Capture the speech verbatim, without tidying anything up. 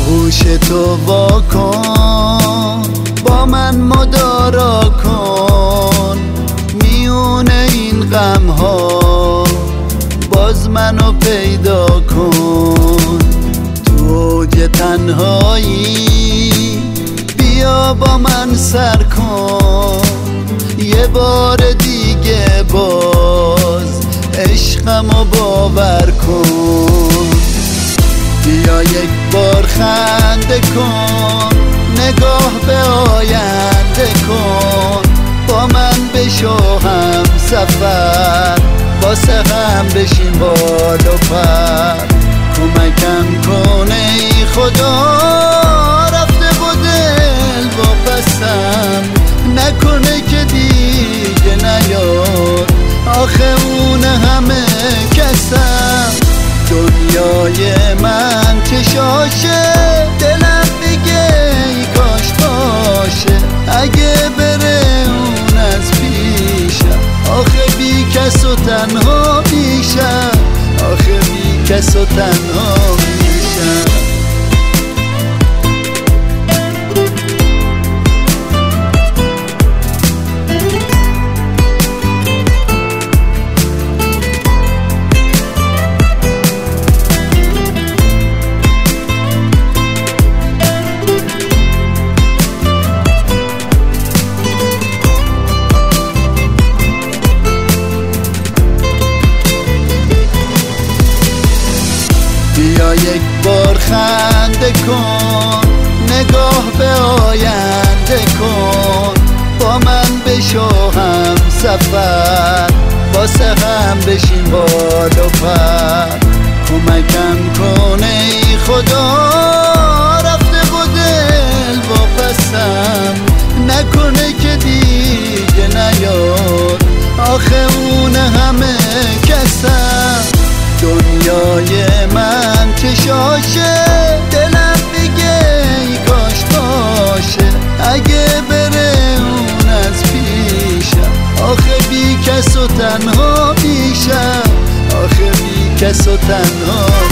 گوش تو واکن، با من مدارا کن، میون این غم ها باز منو پیدا کن. تو اوج تنهایی بیا با من سر کن، یه بار دیگه باز عشقمو باور کن. بیا یک بار خنده کن، نگاه به آینده کن، با من بشو هم سفر، واسه هم بشین بال و پر. کمکم کن ای خدا، رفته با دل واپسم، نکنه که دیگه نیاد آخه اون همه کسم. دنیای من چشاشه، دلم میگه ای کاش باشه، اگه بره اون از پیشم، آخه بی کس و تنها میشم، آخه بی کس و تنها میشم. بیا یک بار خنده کن، نگاه به آینده کن، با من بشو هم سفر، واسه هم بشین بال و پر. کمکم کن ای خدا، رفته با دل واپسم، نکنه که دیگه نیاد آخه اون همه کسم. دنیای من چشاشه، دلم میگه ای کاش باشه، اگه بره اون از پیشم، آخه بی کس و تنها میشم، آخه بی کس و تنها